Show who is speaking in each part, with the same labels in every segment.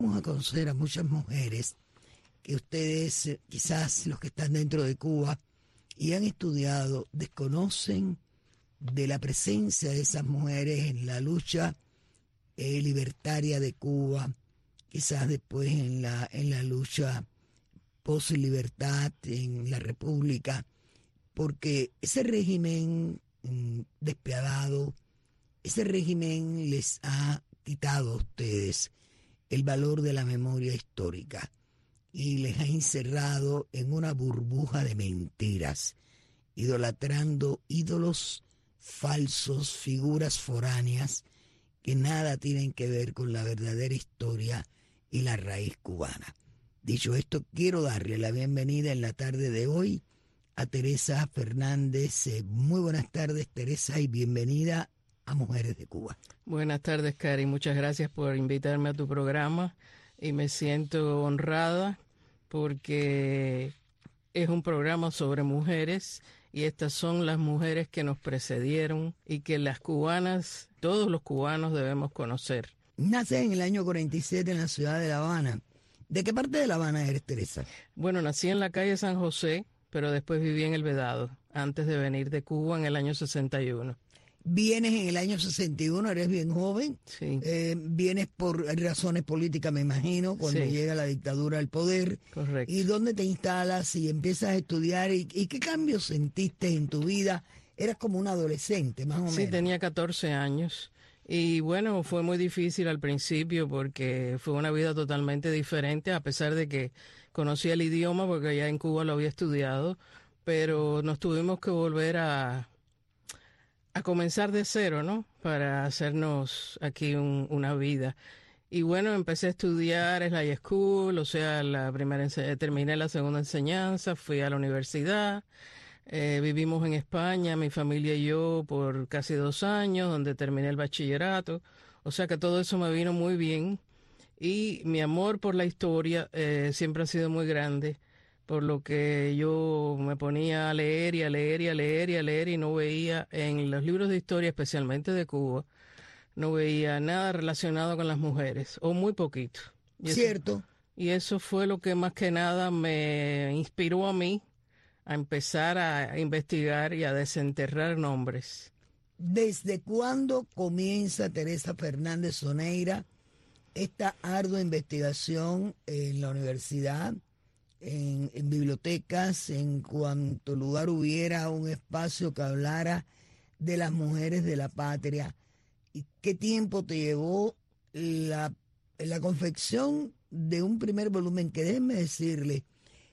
Speaker 1: Vamos a conocer a muchas mujeres que ustedes, quizás los que están dentro de Cuba y han estudiado, desconocen de la presencia de esas mujeres en la lucha libertaria de Cuba, quizás después en la lucha post-libertad en la República, porque ese régimen despiadado, ese régimen les ha quitado a ustedes el valor de la memoria histórica y les ha encerrado en una burbuja de mentiras, idolatrando ídolos falsos, figuras foráneas que nada tienen que ver con la verdadera historia y la raíz cubana. Dicho esto, quiero darle la bienvenida en la tarde de hoy a Teresa Fernández. Muy buenas tardes, Teresa, y bienvenida a Mujeres de Cuba.
Speaker 2: Buenas tardes, Cari. Muchas gracias por invitarme a tu programa y me siento honrada porque es un programa sobre mujeres y estas son las mujeres que nos precedieron y que las cubanas, todos los cubanos debemos conocer.
Speaker 1: Nace en el año 47 en la ciudad de La Habana. ¿De qué parte de La Habana eres, Teresa?
Speaker 2: Bueno, nací en la calle San José, pero después viví en El Vedado, antes de venir de Cuba en el año 61.
Speaker 1: Vienes en el año 61, eres bien joven.
Speaker 2: Sí.
Speaker 1: Vienes por razones políticas, me imagino, cuando llega la dictadura al poder.
Speaker 2: Correcto.
Speaker 1: ¿Y dónde te instalas y empiezas a estudiar? ¿Y qué cambios sentiste en tu vida? Eras como un adolescente, más o menos.
Speaker 2: Sí, tenía 14 años. Y bueno, fue muy difícil al principio porque fue una vida totalmente diferente, a pesar de que conocía el idioma porque allá en Cuba lo había estudiado, pero nos tuvimos que volver a comenzar de cero, ¿no? Para hacernos aquí una vida. Y bueno, empecé a estudiar en la high school, o sea, terminé la segunda enseñanza, fui a la universidad. Vivimos en España, mi familia y yo, por casi 2 años, donde terminé el bachillerato. O sea que todo eso me vino muy bien. Y mi amor por la historia siempre ha sido muy grande, por lo que yo me ponía a leer y a leer y a leer y a leer y no veía en los libros de historia, especialmente de Cuba, no veía nada relacionado con las mujeres, o muy poquito.
Speaker 1: ¿Cierto?
Speaker 2: Y eso fue lo que más que nada me inspiró a mí a empezar a investigar y a desenterrar nombres.
Speaker 1: ¿Desde cuándo comienza Teresa Fernández Soneira esta ardua investigación en la universidad, en bibliotecas, en cuanto lugar hubiera un espacio que hablara de las mujeres de la patria? ¿Y qué tiempo te llevó la confección de un primer volumen? Que déjenme decirle,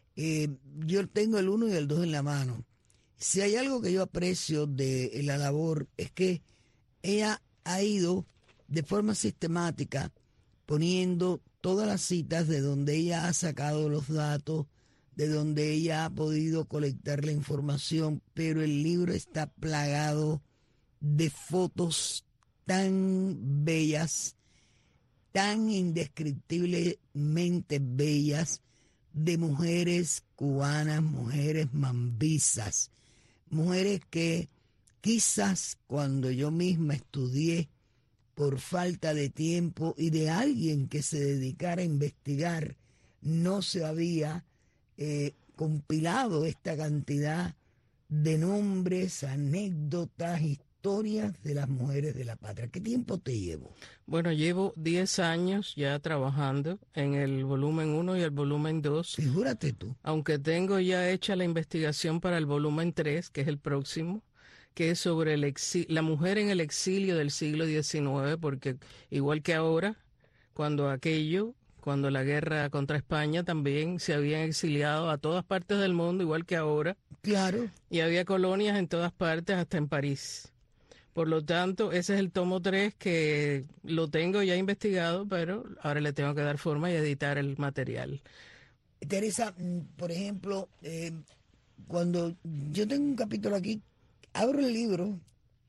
Speaker 1: yo tengo el 1 y el 2 en la mano. Si hay algo que yo aprecio de la labor es que ella ha ido de forma sistemática poniendo todas las citas de donde ella ha sacado los datos, de donde ella ha podido colectar la información, pero el libro está plagado de fotos tan bellas, tan indescriptiblemente bellas, de mujeres cubanas, mujeres mambisas, mujeres que quizás cuando yo misma estudié, por falta de tiempo y de alguien que se dedicara a investigar, no se había compilado esta cantidad de nombres, anécdotas, historias de las mujeres de la patria. ¿Qué tiempo te llevo?
Speaker 2: Bueno, llevo 10 años ya trabajando en el volumen 1 y el volumen 2.
Speaker 1: Figúrate tú.
Speaker 2: Aunque tengo ya hecha la investigación para el volumen 3, que es el próximo, que es sobre la mujer en el exilio del siglo XIX, porque igual que ahora, cuando la guerra contra España también se habían exiliado a todas partes del mundo, igual que ahora.
Speaker 1: Claro.
Speaker 2: Y había colonias en todas partes, hasta en París. Por lo tanto, ese es el tomo 3 que lo tengo ya investigado, pero ahora le tengo que dar forma y editar el material.
Speaker 1: Teresa, por ejemplo, cuando yo tengo un capítulo aquí, abro el libro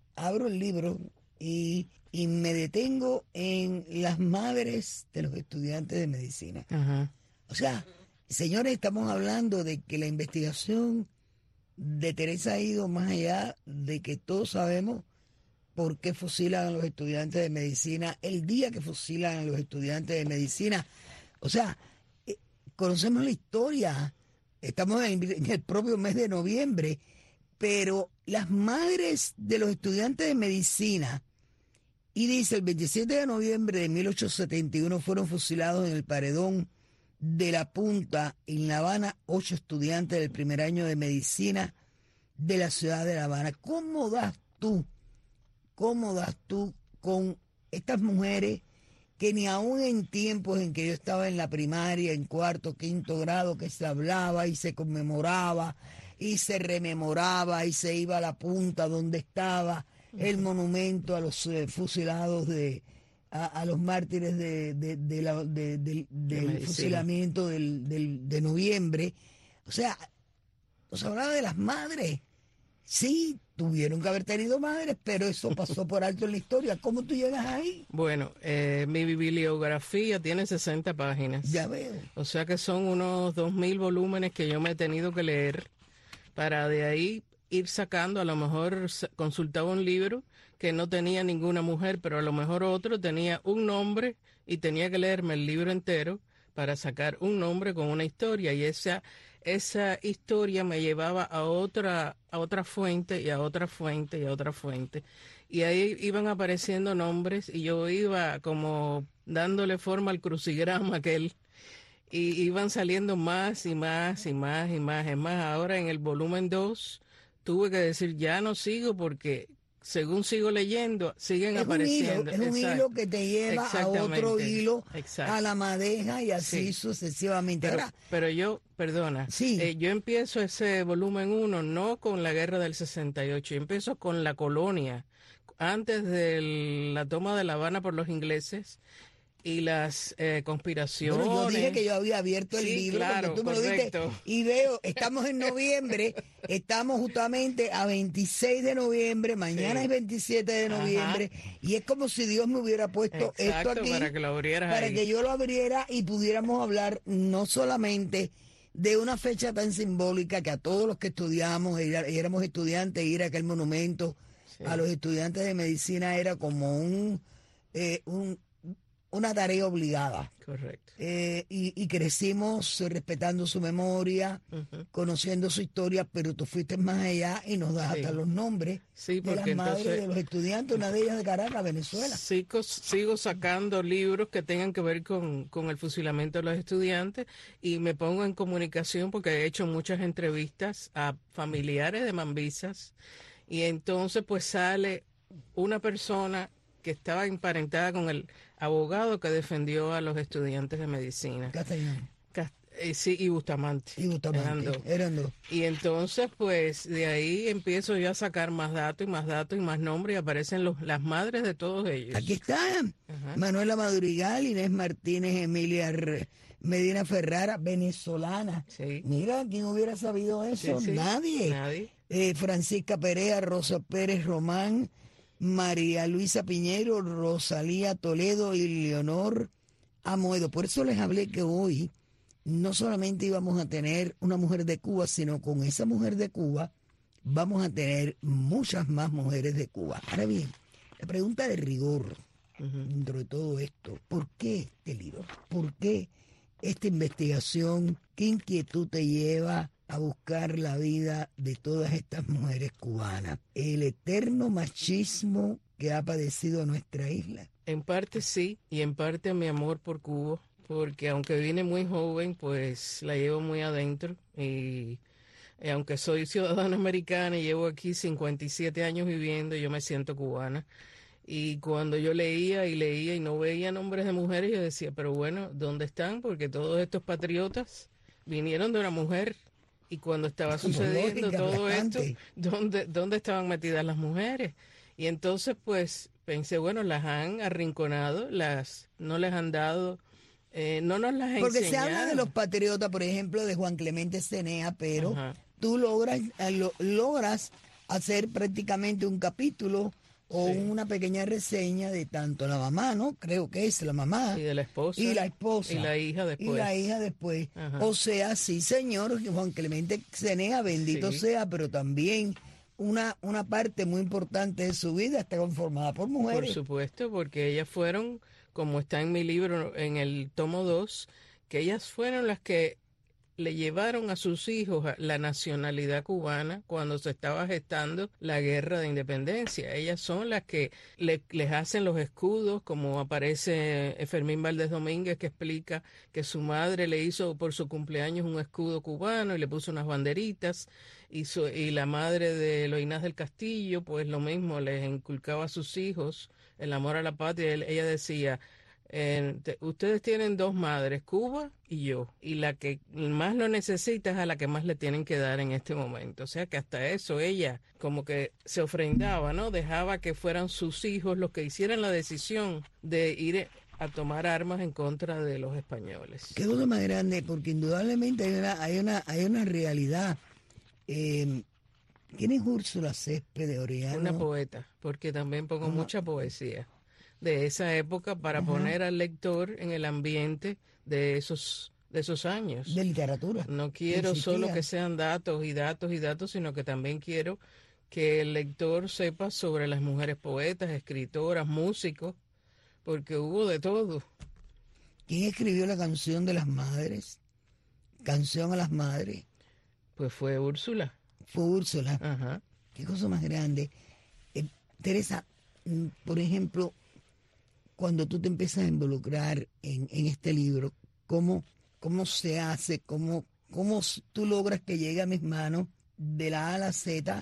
Speaker 1: y me detengo en las madres de los estudiantes de medicina.
Speaker 2: Ajá.
Speaker 1: O sea, señores, estamos hablando de que la investigación de Teresa ha ido más allá de que todos sabemos por qué fusilan a los estudiantes de medicina, el día que fusilan a los estudiantes de medicina. O sea, conocemos la historia, estamos en el propio mes de noviembre, pero las madres de los estudiantes de medicina, y dice, el 27 de noviembre de 1871 fueron fusilados en el paredón de La Punta, en La Habana, 8 estudiantes del primer año de medicina de la ciudad de La Habana. ¿Cómo das tú con estas mujeres que ni aún en tiempos en que yo estaba en la primaria, en cuarto, quinto grado, que se hablaba y se conmemoraba y se rememoraba y se iba a La Punta donde estaba el monumento a los fusilados a los mártires del fusilamiento de noviembre? O sea, nos hablaba de las madres. Sí, tuvieron que haber tenido madres, pero eso pasó por alto en la historia. ¿Cómo tú llegas ahí?
Speaker 2: Bueno, mi bibliografía tiene 60 páginas.
Speaker 1: Ya veo.
Speaker 2: O sea que son unos 2000 volúmenes que yo me he tenido que leer para de ahí ir sacando. A lo mejor consultaba un libro que no tenía ninguna mujer, pero a lo mejor otro tenía un nombre y tenía que leerme el libro entero para sacar un nombre con una historia, y esa historia me llevaba a otra fuente y a otra fuente y a otra fuente. Y ahí iban apareciendo nombres y yo iba como dándole forma al crucigrama aquel, y iban saliendo más y más y más y más. Es más, ahora en el volumen 2 tuve que decir, ya no sigo porque según sigo leyendo, siguen apareciendo.
Speaker 1: Es un hilo que te lleva a otro hilo, a la madeja y así sucesivamente.
Speaker 2: Pero yo, perdona, yo empiezo ese volumen 1 no con la guerra del 68, yo empiezo con la colonia, antes de la toma de La Habana por los ingleses y las conspiraciones.
Speaker 1: Bueno, yo dije que yo había abierto el libro,
Speaker 2: claro,
Speaker 1: cuando tú me lo diste, y veo, estamos en noviembre, estamos justamente a 26 de noviembre, mañana es 27 de noviembre, y es como si Dios me hubiera puesto esto aquí,
Speaker 2: para que lo abrieras
Speaker 1: para
Speaker 2: ahí,
Speaker 1: que yo lo abriera y pudiéramos hablar no solamente de una fecha tan simbólica que a todos los que estudiamos, y éramos estudiantes, ir a aquel monumento a los estudiantes de medicina era como una tarea obligada.
Speaker 2: Correcto.
Speaker 1: Y crecimos respetando su memoria, conociendo su historia, pero tú fuiste más allá y nos das hasta los nombres de las madres de los estudiantes, una de ellas de Caracas, Venezuela.
Speaker 2: Sigo sacando libros que tengan que ver con el fusilamiento de los estudiantes, y me pongo en comunicación porque he hecho muchas entrevistas a familiares de mambisas, y entonces pues sale una persona que estaba emparentada con el abogado que defendió a los estudiantes de medicina.
Speaker 1: Castellano.
Speaker 2: Sí, y Bustamante.
Speaker 1: Eran dos.
Speaker 2: Y entonces, pues, de ahí empiezo yo a sacar más datos y más datos y más nombres, y aparecen las madres de todos ellos.
Speaker 1: Aquí están. Manuela Madrigal, Inés Martínez, Emilia Medina Ferrara, venezolana.
Speaker 2: Sí.
Speaker 1: Mira, ¿quién hubiera sabido eso?
Speaker 2: Sí.
Speaker 1: Nadie. Francisca Perea, Rosa Pérez Román, María Luisa Piñero, Rosalía Toledo y Leonor Amoedo. Por eso les hablé que hoy no solamente íbamos a tener una mujer de Cuba, sino con esa mujer de Cuba vamos a tener muchas más mujeres de Cuba. Ahora bien, la pregunta de rigor dentro de todo esto, ¿por qué este libro? ¿Por qué esta investigación? ¿Qué inquietud te lleva a buscar la vida de todas estas mujeres cubanas? El eterno machismo que ha padecido nuestra isla.
Speaker 2: En parte sí, y en parte mi amor por Cuba, porque aunque vine muy joven, pues la llevo muy adentro, y aunque soy ciudadana americana y llevo aquí 57 años viviendo, yo me siento cubana. Y cuando yo leía y no veía nombres de mujeres, yo decía, pero bueno, ¿dónde están? Porque todos estos patriotas vinieron de una mujer. Y cuando estaba sucediendo todo esto, ¿dónde estaban metidas las mujeres? Y entonces, pues, pensé, bueno, las han arrinconado, no les han dado, no nos las enseñaron.
Speaker 1: Porque se habla de los patriotas, por ejemplo, de Juan Clemente Cenea, pero tú logras hacer prácticamente un capítulo o una pequeña reseña de tanto la mamá, ¿no? Creo que es la mamá.
Speaker 2: Y de la esposa.
Speaker 1: Y la esposa.
Speaker 2: Y la hija después.
Speaker 1: Y la hija después. O sea, sí, señor, Juan Clemente Cenea, bendito sea, pero también una parte muy importante de su vida está conformada por mujeres.
Speaker 2: Por supuesto, porque ellas fueron, como está en mi libro, en el tomo 2, que ellas fueron las que le llevaron a sus hijos la nacionalidad cubana cuando se estaba gestando la guerra de independencia. Ellas son las que les hacen los escudos, como aparece Fermín Valdés Domínguez, que explica que su madre le hizo por su cumpleaños un escudo cubano y le puso unas banderitas, y la madre de Loinás del Castillo, pues lo mismo, les inculcaba a sus hijos el amor a la patria. Ella decía: ustedes tienen dos madres, Cuba y yo, y la que más lo necesita es a la que más le tienen que dar en este momento. O sea que hasta eso ella como que se ofrendaba, ¿no? Dejaba que fueran sus hijos los que hicieran la decisión de ir a tomar armas en contra de los españoles.
Speaker 1: Qué cosa más grande, porque indudablemente hay una realidad. ¿Quién es Úrsula Céspedes Orellana?
Speaker 2: Una poeta, porque también pongo mucha poesía de esa época para poner al lector en el ambiente de esos años.
Speaker 1: De literatura.
Speaker 2: No quiero solo que sean datos y datos y datos, sino que también quiero que el lector sepa sobre las mujeres poetas, escritoras, músicos, porque hubo de todo.
Speaker 1: ¿Quién escribió la canción de las madres? Canción a las madres.
Speaker 2: Pues fue Úrsula.
Speaker 1: Fue Úrsula.
Speaker 2: Ajá.
Speaker 1: Qué cosa más grande. Teresa, por ejemplo, cuando tú te empiezas a involucrar en este libro, ¿cómo se hace? ¿Cómo tú logras que llegue a mis manos de la A a la Z?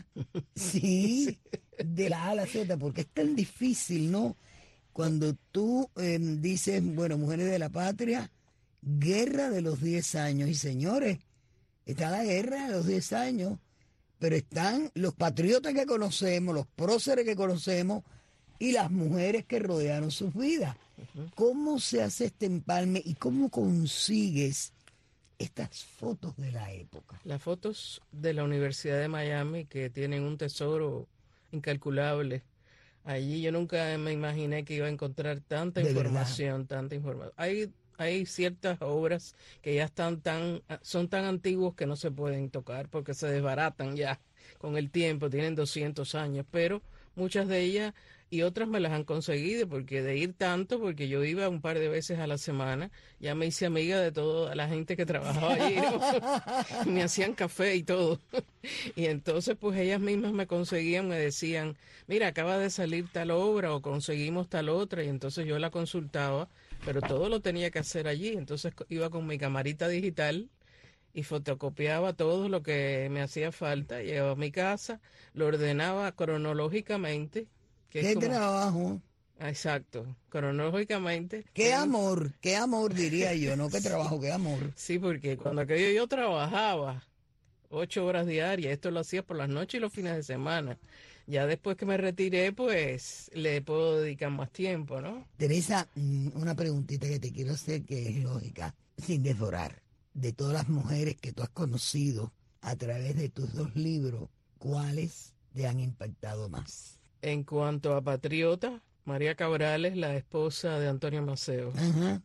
Speaker 1: Sí, de la A a la Z, porque es tan difícil, ¿no? Cuando tú dices, bueno, Mujeres de la Patria, Guerra de los 10 años. Y señores, está la guerra de los 10 años, pero están los patriotas que conocemos, los próceres que conocemos y las mujeres que rodearon sus vidas. ¿Cómo se hace este empalme y cómo consigues estas fotos de la época?
Speaker 2: Las fotos de la Universidad de Miami, que tienen un tesoro incalculable. Allí yo nunca me imaginé que iba a encontrar tanta información, tanta información. Hay ciertas obras que ya son tan antiguos que no se pueden tocar porque se desbaratan ya con el tiempo, tienen 200 años, pero muchas de ellas y otras me las han conseguido porque de ir tanto, porque yo iba un par de veces a la semana, ya me hice amiga de toda la gente que trabajaba allí, ¿no? Me hacían café y todo. Y entonces pues ellas mismas me conseguían, me decían, mira, acaba de salir tal obra o conseguimos tal otra, y entonces yo la consultaba, pero todo lo tenía que hacer allí. Entonces iba con mi camarita digital y fotocopiaba todo lo que me hacía falta, llevaba a mi casa, lo ordenaba cronológicamente.
Speaker 1: ¿Qué trabajo?
Speaker 2: Exacto, cronológicamente.
Speaker 1: Qué amor diría yo, no qué trabajo, qué amor.
Speaker 2: Sí, porque cuando aquello yo trabajaba 8 horas diarias, esto lo hacía por las noches y los fines de semana. Ya después que me retiré, pues le puedo dedicar más tiempo, ¿no?
Speaker 1: Teresa, una preguntita que te quiero hacer que es lógica, sin desdorar. De todas las mujeres que tú has conocido a través de tus 2 libros, ¿cuáles te han impactado más?
Speaker 2: En cuanto a patriota, María Cabrales, la esposa de Antonio Maceo.
Speaker 1: Ajá.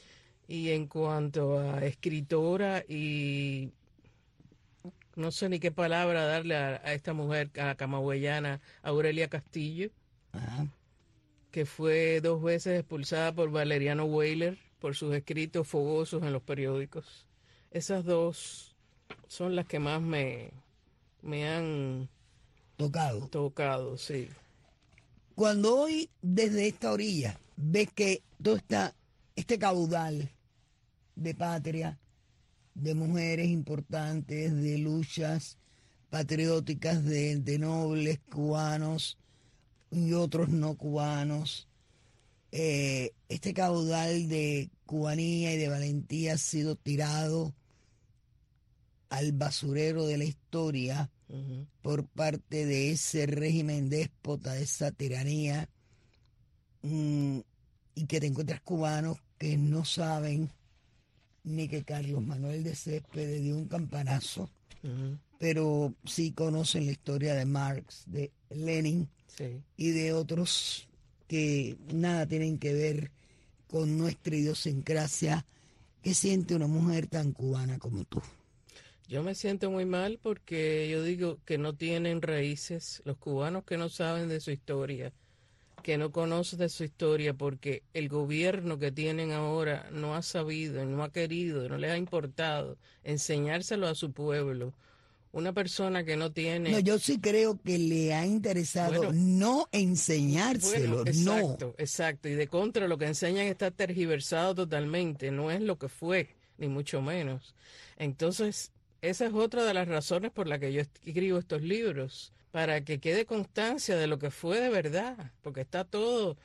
Speaker 2: Y en cuanto a escritora, y no sé ni qué palabra darle a esta mujer, a la camagüeyana Aurelia Castillo,
Speaker 1: Ajá.
Speaker 2: que fue 2 veces expulsada por Valeriano Weyler por sus escritos fogosos en los periódicos. Esas 2 son las que más me han tocado, sí.
Speaker 1: Cuando hoy, desde esta orilla, ves que todo este caudal de patria, de mujeres importantes, de luchas patrióticas, de nobles cubanos y otros no cubanos, este caudal de cubanía y de valentía ha sido tirado al basurero de la historia por parte de ese régimen déspota, de esa tiranía, y que te encuentras cubanos que no saben ni que Carlos Manuel de Céspedes dio un campanazo, pero sí conocen la historia de Marx, de Lenin,
Speaker 2: sí,
Speaker 1: y de otros que nada tienen que ver con nuestra idiosincrasia. ¿Qué siente una mujer tan cubana como tú?
Speaker 2: Yo me siento muy mal porque yo digo que no tienen raíces, los cubanos que no saben de su historia, que no conocen de su historia porque el gobierno que tienen ahora no ha sabido, no ha querido, no les ha importado enseñárselo a su pueblo. Una persona que no
Speaker 1: No,
Speaker 2: tiene,
Speaker 1: yo sí creo que le ha interesado
Speaker 2: bueno,
Speaker 1: no
Speaker 2: bueno,
Speaker 1: enseñárselo, no.
Speaker 2: exacto, exacto. Y de contra lo que enseñan está tergiversado totalmente, no es lo que fue, ni mucho menos. Entonces, esa es otra de las razones por la que yo escribo estos libros, para que quede constancia de lo que fue de verdad, porque está todo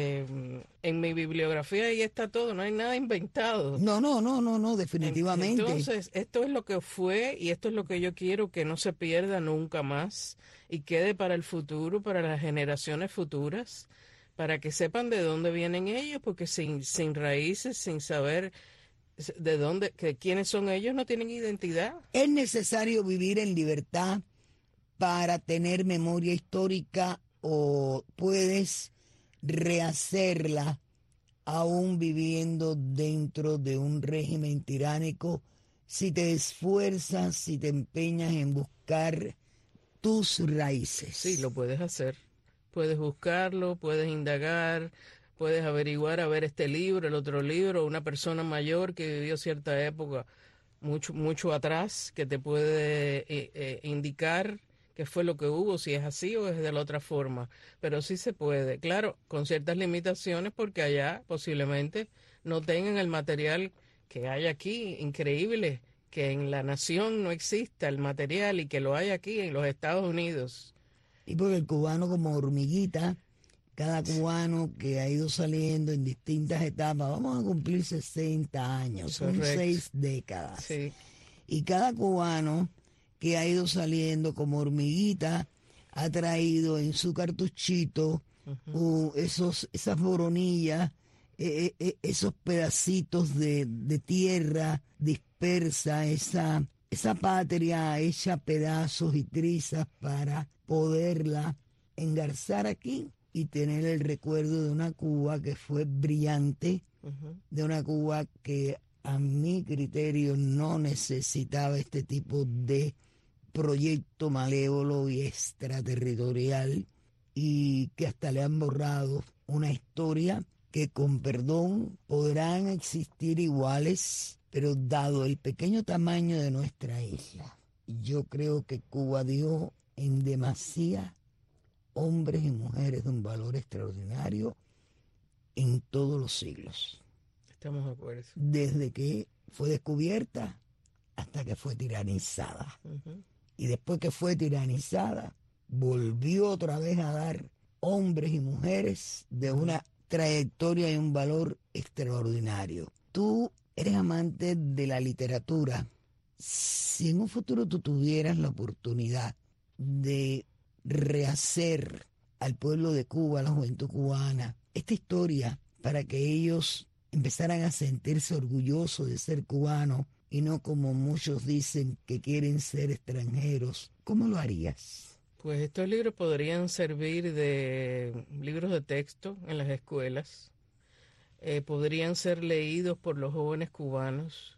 Speaker 2: en mi bibliografía y está todo, no hay nada inventado.
Speaker 1: No, no, no, no, no, definitivamente.
Speaker 2: Entonces, esto es lo que fue y esto es lo que yo quiero que no se pierda nunca más y quede para el futuro, para las generaciones futuras, para que sepan de dónde vienen ellos, porque sin raíces, sin saber de dónde, que quiénes son ellos, no tienen identidad.
Speaker 1: Es necesario vivir en libertad para tener memoria histórica o puedes rehacerla aún viviendo dentro de un régimen tiránico si te esfuerzas, si te empeñas en buscar tus
Speaker 2: Sí, lo
Speaker 1: raíces.
Speaker 2: puedes hacer. Puedes buscarlo, puedes indagar, puedes averiguar, a ver este libro, el otro libro, una persona mayor que vivió cierta época mucho atrás, que te puede indicar qué fue lo que hubo, si es así o es de la otra forma. Pero sí se puede, claro, con ciertas limitaciones porque allá posiblemente no tengan el material que hay aquí, increíble, que en la nación no exista el material y que lo hay aquí en los Estados Unidos.
Speaker 1: Y porque el cubano como hormiguita, cada cubano que ha ido saliendo en distintas etapas, vamos a cumplir 60 años, son
Speaker 2: Correcto,
Speaker 1: 6 décadas.
Speaker 2: sí.
Speaker 1: Y cada cubano que ha ido saliendo como hormiguita ha traído en su cartuchito
Speaker 2: Ujú.
Speaker 1: esas boronillas, esos pedacitos de tierra dispersa, esa patria hecha pedazos y trizas para poderla engarzar aquí y tener el recuerdo de una Cuba que fue brillante,
Speaker 2: Ujú.
Speaker 1: de una Cuba que a mi criterio no necesitaba este tipo de proyecto malévolo y extraterritorial y que hasta le han borrado una historia que con perdón podrán existir iguales, pero dado el pequeño tamaño de nuestra isla, yo creo que Cuba dio en demasía hombres y mujeres de un valor extraordinario en todos los siglos,
Speaker 2: Estamos de acuerdo.
Speaker 1: desde que fue descubierta hasta que fue tiranizada.
Speaker 2: Ujú.
Speaker 1: Y después que fue tiranizada, volvió otra vez a dar hombres y mujeres de
Speaker 2: Ujú.
Speaker 1: una trayectoria y un valor extraordinario. Tú eres amante de la literatura. Si en un futuro tú tuvieras la oportunidad de rehacer al pueblo de Cuba, a la juventud cubana, esta historia para que ellos empezaran a sentirse orgullosos de ser cubanos y no como muchos dicen que quieren ser extranjeros, ¿cómo lo harías?
Speaker 2: Pues estos libros podrían servir de libros de texto en las escuelas, podrían ser leídos por los jóvenes cubanos,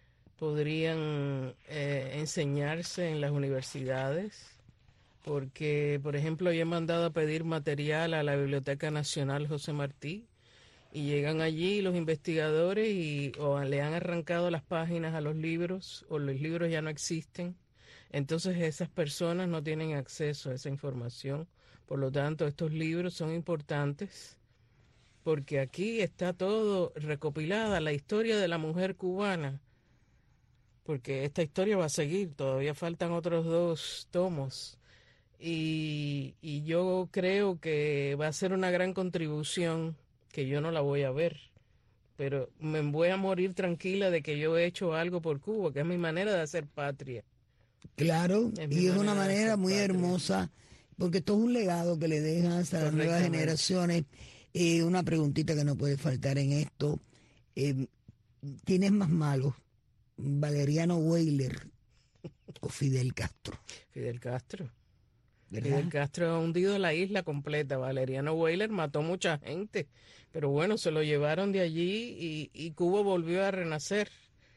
Speaker 2: podrían enseñarse en las universidades, porque, por ejemplo, yo he mandado a pedir material a la Biblioteca Nacional José Martí y llegan allí los investigadores y o le han arrancado las páginas a los libros o los libros ya no existen. Entonces esas personas no tienen acceso a esa información. Por lo tanto, estos libros son importantes porque aquí está todo recopilada, la historia de la mujer cubana, porque esta historia va a seguir, todavía faltan otros 2 tomos. Y yo creo que va a ser una gran contribución que yo no la voy a ver, pero me voy a morir tranquila de que yo he hecho algo por Cuba, que es mi manera de hacer patria.
Speaker 1: Claro,
Speaker 2: Es mi
Speaker 1: y es una
Speaker 2: manera de
Speaker 1: manera
Speaker 2: hacer
Speaker 1: muy
Speaker 2: patria.
Speaker 1: hermosa, porque esto es un legado que le dejas a las nuevas
Speaker 2: Correctamente.
Speaker 1: generaciones. Una preguntita que no puede faltar en esto. eh, ¿Quién es más malo, Valeriano Weyler o Fidel Castro?
Speaker 2: Fidel Castro. Fidel
Speaker 1: ¿Verdad?
Speaker 2: Castro ha hundido la isla completa. Valeriano Weyler mató mucha gente, pero bueno, se lo llevaron de allí y Cuba volvió a renacer.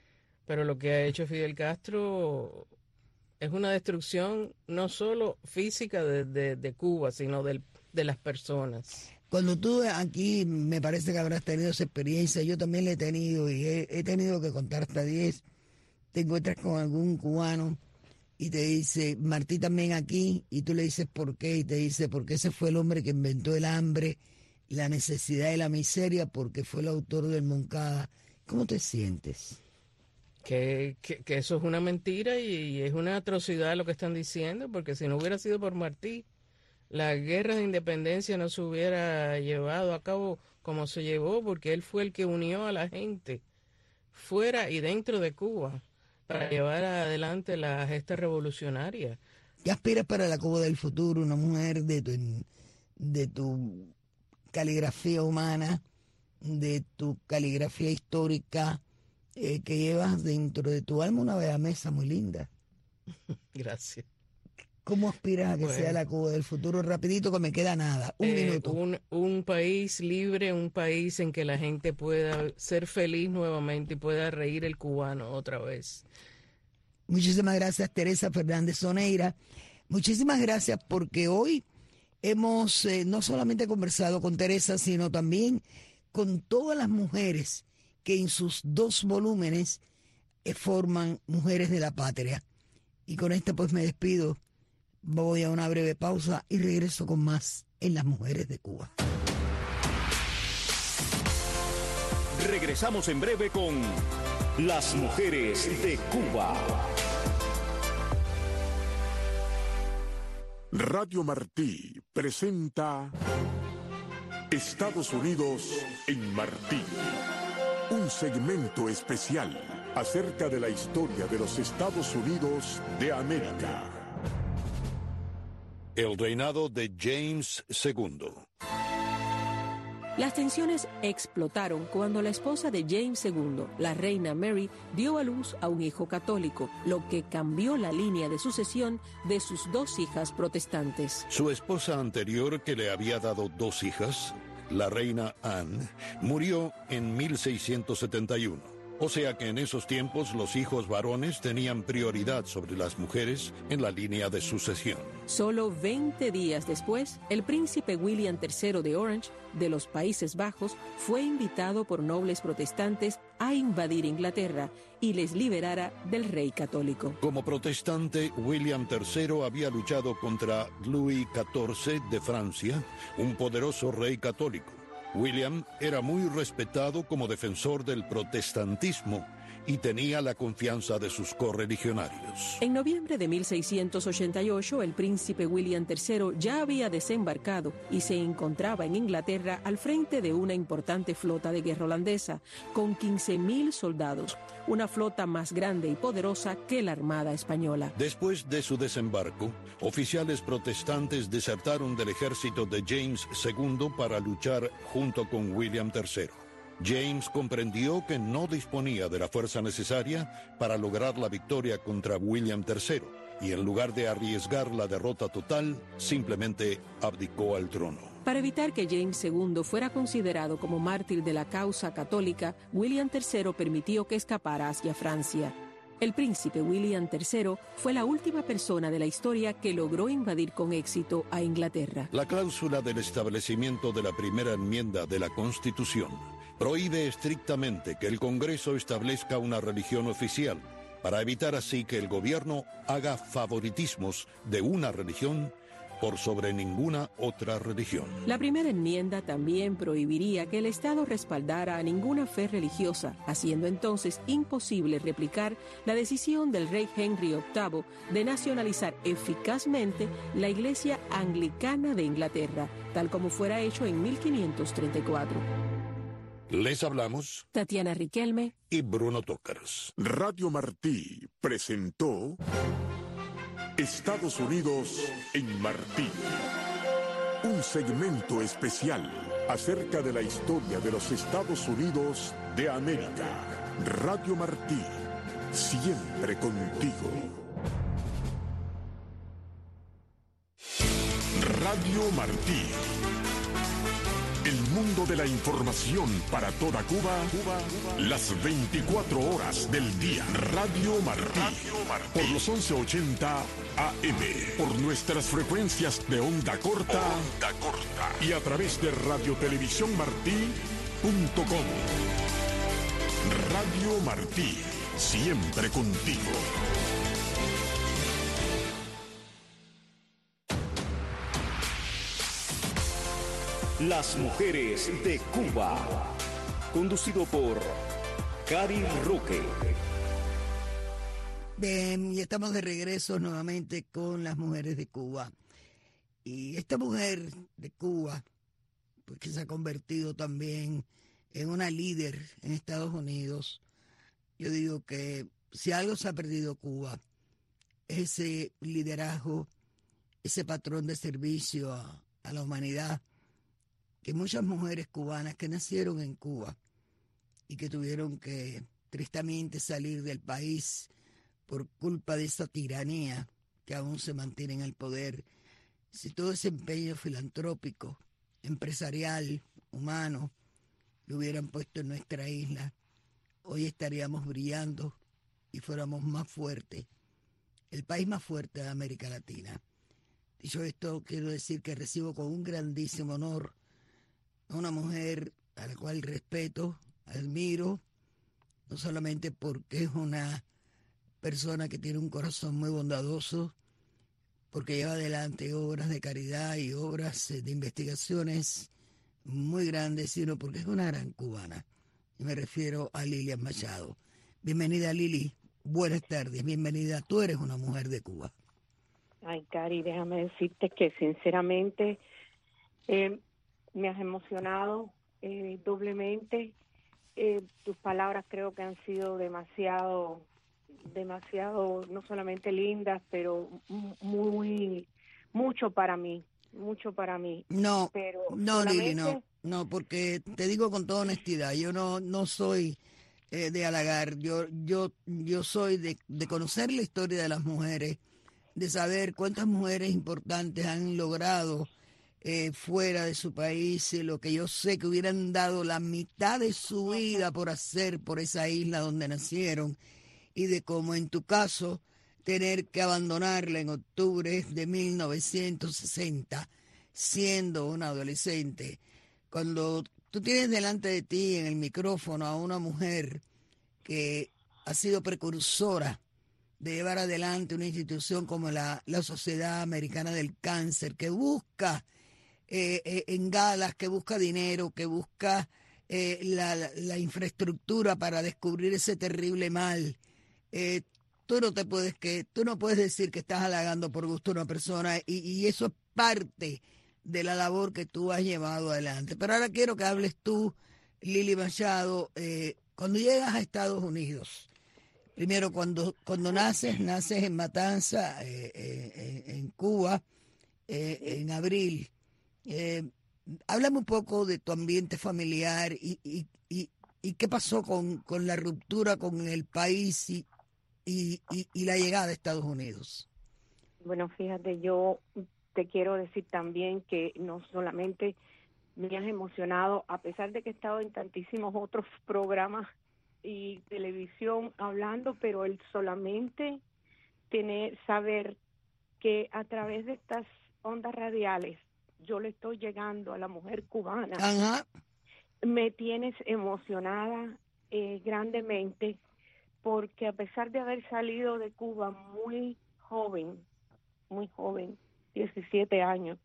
Speaker 2: pero lo que ha hecho Fidel Castro es una destrucción no solo física de Cuba, sino de las personas.
Speaker 1: Cuando tú aquí, me parece que habrás tenido esa experiencia, yo también la he tenido y he tenido que contar hasta 10. Te encuentras con algún cubano y te dice, Martí también aquí, y tú le dices por qué, y te dice, porque ese fue el hombre que inventó el hambre, la necesidad y la miseria, porque fue el autor del Moncada. ¿Cómo te sientes?
Speaker 2: Que eso es una mentira y es una atrocidad lo que están diciendo, porque si no hubiera sido por Martí, la guerra de independencia no se hubiera llevado a cabo como se llevó, porque él fue el que unió a la gente fuera y dentro de Cuba para llevar adelante la gesta revolucionaria.
Speaker 1: ¿Qué aspiras para la Cuba del futuro? Una mujer de tu caligrafía humana, de tu caligrafía histórica, que llevas dentro de tu alma una mesa muy linda.
Speaker 2: Gracias.
Speaker 1: ¿Cómo aspiras a que sea la Cuba del futuro? Rapidito, que me queda nada. Un minuto.
Speaker 2: Un país libre, un país en que la gente pueda ser feliz nuevamente y pueda reír el cubano otra vez.
Speaker 1: Muchísimas gracias, Teresa Fernández Soneira. Muchísimas gracias porque hoy hemos no solamente conversado con Teresa, sino también con todas las mujeres que en sus 2 volúmenes forman Mujeres de la Patria. Y con esto pues me despido. Voy a una breve pausa y regreso con más en Las Mujeres de Cuba.
Speaker 3: Regresamos en breve con Las Mujeres de Cuba.
Speaker 4: Radio Martí presenta Estados Unidos en Martí. Un segmento especial acerca de la historia de los Estados Unidos de América.
Speaker 5: El reinado de James II.
Speaker 6: Las tensiones explotaron cuando la esposa de James II, la reina Mary, dio a luz a un hijo católico, lo que cambió la línea de sucesión de sus 2 hijas protestantes.
Speaker 5: Su esposa anterior, que le había dado 2 hijas, la reina Anne, murió en 1671. O sea que en esos tiempos los hijos varones tenían prioridad sobre las mujeres en la línea de sucesión.
Speaker 6: Solo 20 días después, el príncipe William III de Orange, de los Países Bajos, fue invitado por nobles protestantes a invadir Inglaterra y les liberara del rey católico.
Speaker 5: Como protestante, William III había luchado contra Louis XIV de Francia, un poderoso rey católico. William era muy respetado como defensor del protestantismo y tenía la confianza de sus correligionarios.
Speaker 6: En noviembre de 1688, el príncipe William III ya había desembarcado y se encontraba en Inglaterra al frente de una importante flota de guerra holandesa, con 15,000 soldados, una flota más grande y poderosa que la Armada Española.
Speaker 5: Después de su desembarco, oficiales protestantes desertaron del ejército de James II para luchar junto con William III. James comprendió que no disponía de la fuerza necesaria para lograr la victoria contra William III y en lugar de arriesgar la derrota total, simplemente abdicó al trono.
Speaker 6: Para evitar que James II fuera considerado como mártir de la causa católica, William III permitió que escapara hacia Francia. El príncipe William III fue la última persona de la historia que logró invadir con éxito a Inglaterra.
Speaker 5: La cláusula del establecimiento de la primera enmienda de la Constitución prohíbe estrictamente que el Congreso establezca una religión oficial, para evitar así que el gobierno haga favoritismos de una religión por sobre ninguna otra religión.
Speaker 6: La primera enmienda también prohibiría que el Estado respaldara a ninguna fe religiosa, haciendo entonces imposible replicar la decisión del rey Henry VIII de nacionalizar eficazmente la Iglesia Anglicana de Inglaterra, tal como fuera hecho en 1534.
Speaker 5: Les hablamos
Speaker 6: Tatiana Riquelme
Speaker 5: y Bruno Tócaros.
Speaker 4: Radio Martí presentó Estados Unidos en Martí. Un segmento especial acerca de la historia de los Estados Unidos de América. Radio Martí, siempre contigo. Radio Martí. El mundo de la información para toda Cuba, las 24 horas del día. Radio Martí, por los 1180 AM, por nuestras frecuencias de onda corta, y a través de radiotelevisiónmartí.com. Radio Martí, siempre contigo.
Speaker 3: Las mujeres de Cuba. Conducido por Cari Roque.
Speaker 1: Bien, y estamos de regreso nuevamente con las mujeres de Cuba. Y esta mujer de Cuba, pues que se ha convertido también en una líder en Estados Unidos, yo digo que si algo se ha perdido Cuba, ese liderazgo, ese patrón de servicio a la humanidad, que muchas mujeres cubanas que nacieron en Cuba y que tuvieron que tristemente salir del país por culpa de esa tiranía que aún se mantiene en el poder, si todo ese empeño filantrópico, empresarial, humano, lo hubieran puesto en nuestra isla, hoy estaríamos brillando y fuéramos más fuertes, el país más fuerte de América Latina. Dicho esto, quiero decir que recibo con un grandísimo honor a una mujer a la cual respeto, admiro, no solamente porque es una persona que tiene un corazón muy bondadoso, porque lleva adelante obras de caridad y obras de investigaciones muy grandes, sino porque es una gran cubana. Y me refiero a Lilian Machado. Bienvenida, Lili. Buenas tardes. Bienvenida. Tú eres una mujer de Cuba.
Speaker 7: Ay, Cari, déjame decirte que sinceramente me has emocionado doblemente. Tus palabras creo que han sido demasiado, no solamente lindas, pero mucho para mí.
Speaker 1: No,
Speaker 7: pero
Speaker 1: no, Lili, no, porque te digo con toda honestidad, yo no soy de halagar, yo soy de conocer la historia de las mujeres, de saber cuántas mujeres importantes han logrado fuera de su país lo que yo sé que hubieran dado la mitad de su vida por hacer por esa isla donde nacieron, y de cómo en tu caso tener que abandonarla en octubre de 1960 siendo una adolescente, cuando tú tienes delante de ti en el micrófono a una mujer que ha sido precursora de llevar adelante una institución como la Sociedad Americana del Cáncer, que busca en galas, que busca dinero, que busca la infraestructura para descubrir ese terrible mal. Tú no puedes decir que estás halagando por gusto a una persona, y eso es parte de la labor que tú has llevado adelante. Pero ahora quiero que hables tú, Lili Machado, cuando llegas a Estados Unidos. Primero, cuando naces en Matanza, en Cuba, en abril. Háblame un poco de tu ambiente familiar y qué pasó con la ruptura con el país y la llegada a Estados Unidos.
Speaker 7: Bueno, fíjate, yo te quiero decir también que no solamente me has emocionado, a pesar de que he estado en tantísimos otros programas y televisión hablando, pero el solamente saber que a través de estas ondas radiales yo le estoy llegando a la mujer cubana.
Speaker 1: Ajá.
Speaker 7: Me tienes emocionada grandemente, porque a pesar de haber salido de Cuba muy joven, 17 años,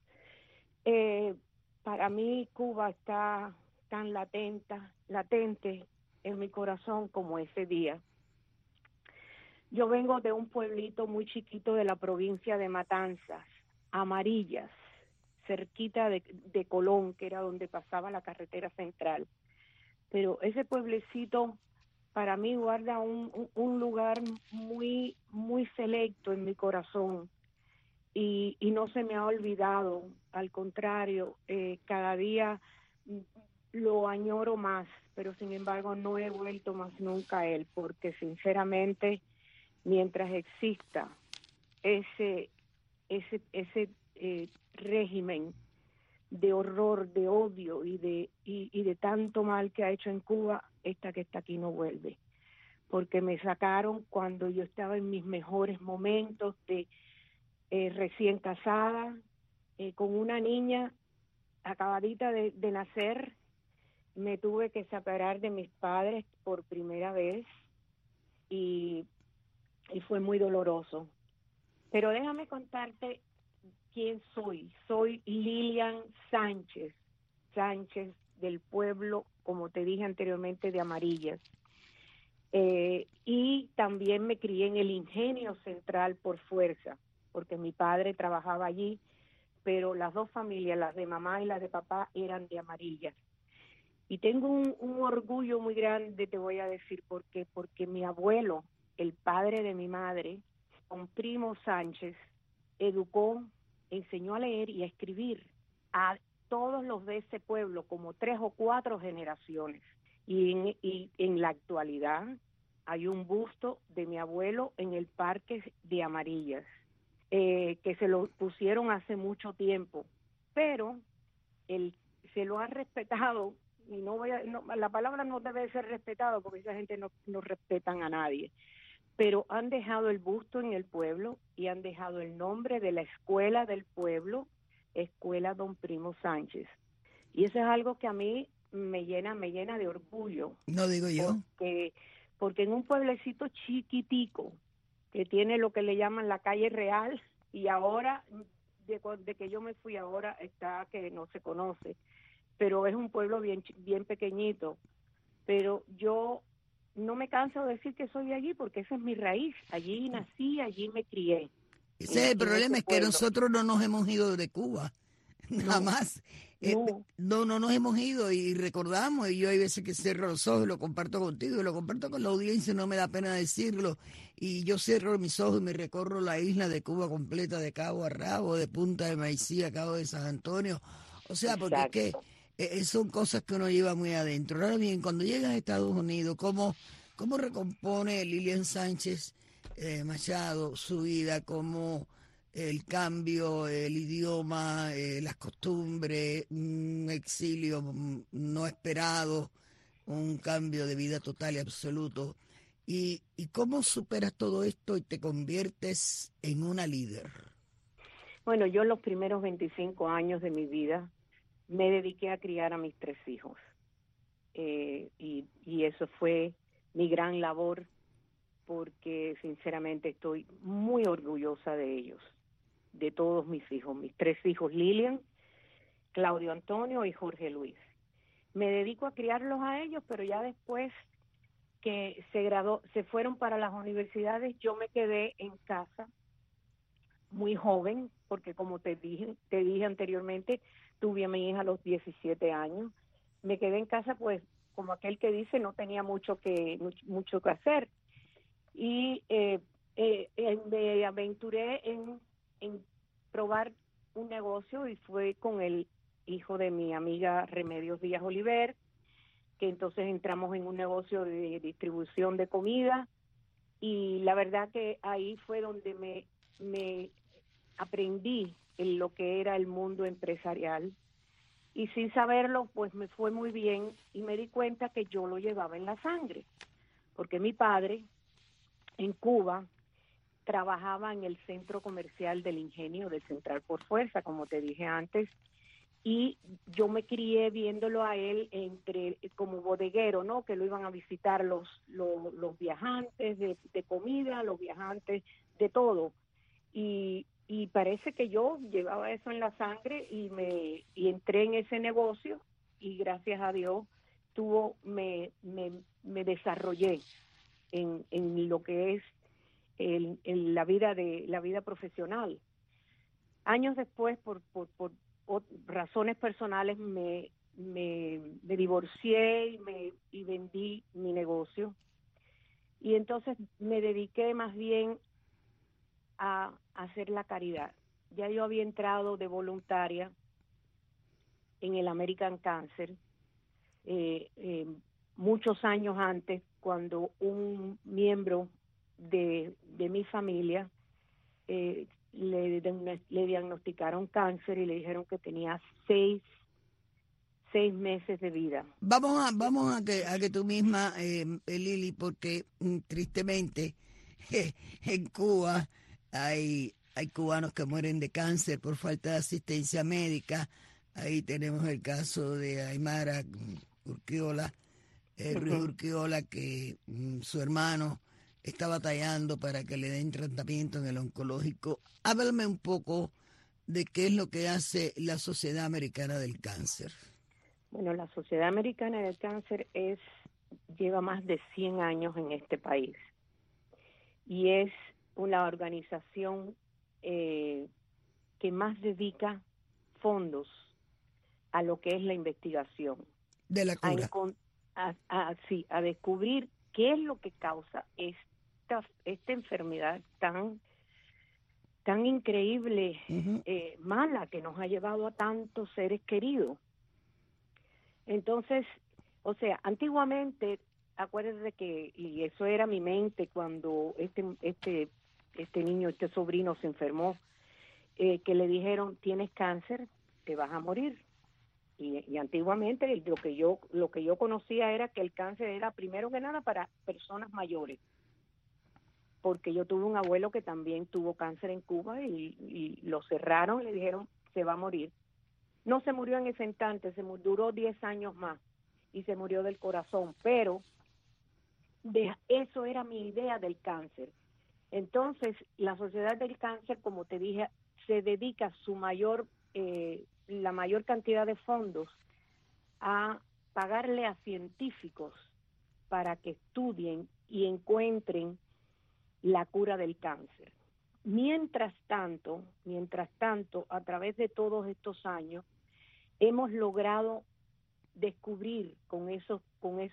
Speaker 7: para mí Cuba está tan latente en mi corazón como ese día. Yo vengo de un pueblito muy chiquito de la provincia de Matanzas, Amarillas, cerquita de Colón, que era donde pasaba la carretera central. Pero ese pueblecito para mí guarda un lugar muy, muy selecto en mi corazón, y no se me ha olvidado. Al contrario, cada día lo añoro más, pero sin embargo no he vuelto más nunca a él, porque sinceramente, mientras exista ese régimen de horror, de odio y de tanto mal que ha hecho en Cuba, esta que está aquí no vuelve. Porque me sacaron cuando yo estaba en mis mejores momentos de recién casada, con una niña acabadita de nacer. Me tuve que separar de mis padres por primera vez y fue muy doloroso. Pero déjame contarte quién soy. Soy Lilian Sánchez del pueblo, como te dije anteriormente, de Amarillas. Y también me crié en el Ingenio Central por fuerza, porque mi padre trabajaba allí, pero las dos familias, las de mamá y las de papá, eran de Amarillas. Y tengo un orgullo muy grande, te voy a decir por qué, porque mi abuelo, el padre de mi madre, don Primo Sánchez, educó, enseñó a leer y a escribir a todos los de ese pueblo, como 3 o 4 generaciones. Y en la actualidad hay un busto de mi abuelo en el Parque de Amarillas, que se lo pusieron hace mucho tiempo, pero él se lo ha respetado, y la palabra no debe ser respetado porque esa gente no respetan a nadie, pero han dejado el busto en el pueblo y han dejado el nombre de la escuela del pueblo, Escuela Don Primo Sánchez. Y eso es algo que a mí me llena de orgullo.
Speaker 1: No digo yo.
Speaker 7: Porque en un pueblecito chiquitico, que tiene lo que le llaman la calle real, y ahora, de que yo me fui ahora, está que no se conoce, pero es un pueblo bien pequeñito. Pero yo no me canso de decir que soy de allí, porque esa es mi raíz. Allí nací, allí me crié.
Speaker 1: Ese es el problema, es que
Speaker 7: pueblo.
Speaker 1: nosotros no nos hemos ido de Cuba, nada
Speaker 7: No,
Speaker 1: más.
Speaker 7: no.
Speaker 1: No nos hemos ido y recordamos, y yo hay veces que cierro los ojos y lo comparto contigo, y lo comparto con la audiencia, no me da pena decirlo, y yo cierro mis ojos y me recorro la isla de Cuba completa, de cabo a rabo, de Punta de Maicí a Cabo de San Antonio, o sea, porque
Speaker 7: Exacto.
Speaker 1: es que son cosas que uno lleva muy adentro. Ahora bien, cuando llegas a Estados Unidos, ¿cómo recompone Lilian Sánchez Machado su vida? ¿Cómo el cambio, el idioma, las costumbres, un exilio no esperado, un cambio de vida total y absoluto? ¿Y cómo superas todo esto y te conviertes en una líder?
Speaker 7: Bueno, yo en los primeros 25 años de mi vida me dediqué a criar a mis 3 hijos. Y eso fue mi gran labor, porque sinceramente estoy muy orgullosa de ellos, de todos mis 3 hijos, Lilian, Claudio Antonio y Jorge Luis. Me dedico a criarlos a ellos, pero ya después que se fueron para las universidades, yo me quedé en casa muy joven, porque como te dije anteriormente, tuve a mi hija a los 17 años. Me quedé en casa, pues, como aquel que dice, no tenía mucho que hacer. Y me aventuré en probar un negocio, y fue con el hijo de mi amiga Remedios Díaz Oliver, que entonces entramos en un negocio de distribución de comida, y la verdad que ahí fue donde me aprendí en lo que era el mundo empresarial, y sin saberlo pues me fue muy bien, y me di cuenta que yo lo llevaba en la sangre, porque mi padre en Cuba trabajaba en el centro comercial del Ingenio del Central por fuerza, como te dije antes, y yo me crié viéndolo a él como bodeguero, ¿no? Que lo iban a visitar los viajantes de comida, los viajantes de todo, y parece que yo llevaba eso en la sangre, y entré en ese negocio, y gracias a Dios me desarrollé en lo que es en la vida profesional. Años después, por razones personales, me divorcié y vendí mi negocio, y entonces me dediqué más bien a hacer la caridad. Ya yo había entrado de voluntaria en el American Cancer muchos años antes, cuando un miembro de mi familia le diagnosticaron cáncer y le dijeron que tenía 6 meses de vida.
Speaker 1: Vamos a que tú misma, Lili, porque tristemente en Cuba hay cubanos que mueren de cáncer por falta de asistencia médica. Ahí tenemos el caso de Aymara Urquiola, Ruiz Urquiola, que su hermano está batallando para que le den tratamiento en el oncológico. Háblame un poco de qué es lo que hace la Sociedad Americana del Cáncer.
Speaker 7: Bueno, la Sociedad Americana del Cáncer lleva más de 100 años en este país y es una organización que más dedica fondos a lo que es la investigación.
Speaker 1: De la cura.
Speaker 7: A descubrir qué es lo que causa esta enfermedad tan increíble, mala, que nos ha llevado a tantos seres queridos. Entonces, o sea, antiguamente, acuérdate que, y eso era mi mente cuando este niño, este sobrino se enfermó, que le dijeron, tienes cáncer, te vas a morir. Y antiguamente lo que yo conocía era que el cáncer era primero que nada para personas mayores, porque yo tuve un abuelo que también tuvo cáncer en Cuba y lo cerraron, le dijeron, se va a morir. No se murió en ese instante, duró 10 años más y se murió del corazón, pero eso era mi idea del cáncer. Entonces, la Sociedad del Cáncer, como te dije, se dedica la mayor cantidad de fondos a pagarle a científicos para que estudien y encuentren la cura del cáncer. Mientras tanto, a través de todos estos años, hemos logrado descubrir con esos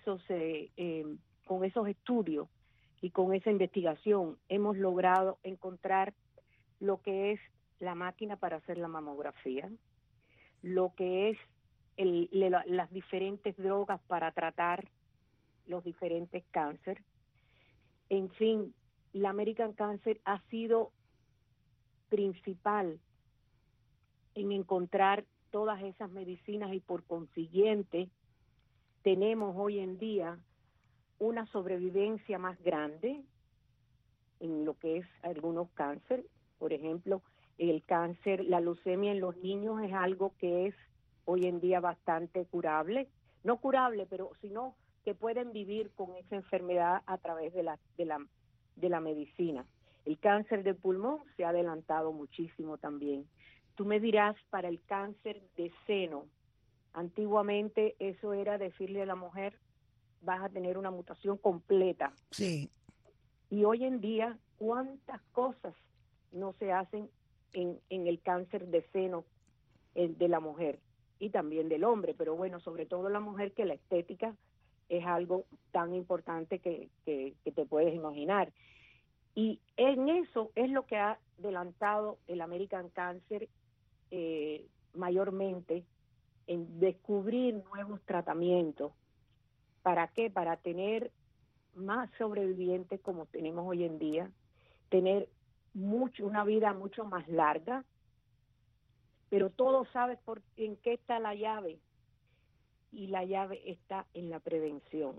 Speaker 7: estudios y con esa investigación, hemos logrado encontrar lo que es la máquina para hacer la mamografía, lo que es las diferentes drogas para tratar los diferentes cánceres. En fin, la American Cancer ha sido principal en encontrar todas esas medicinas y por consiguiente tenemos hoy en día una sobrevivencia más grande en lo que es algunos cánceres. Por ejemplo, el cáncer, la leucemia en los niños es algo que es hoy en día bastante curable, no curable, pero sino que pueden vivir con esa enfermedad a través de la medicina. El cáncer de pulmón se ha adelantado muchísimo también. Tú me dirás, para el cáncer de seno, antiguamente eso era decirle a la mujer, vas a tener una mutación completa.
Speaker 1: Sí.
Speaker 7: Y hoy en día, ¿cuántas cosas no se hacen en el cáncer de seno de la mujer y también del hombre? Pero bueno, sobre todo la mujer, que la estética es algo tan importante que te puedes imaginar. Y en eso es lo que ha adelantado el American Cancer mayormente, en descubrir nuevos tratamientos. ¿Para qué? Para tener más sobrevivientes como tenemos hoy en día, tener una vida mucho más larga, pero todos saben en qué está la llave, y la llave está en la prevención.